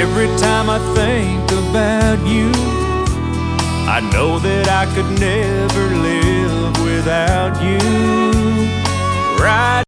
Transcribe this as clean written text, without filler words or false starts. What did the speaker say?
Every time I think about you, I know that I could never live without you. Right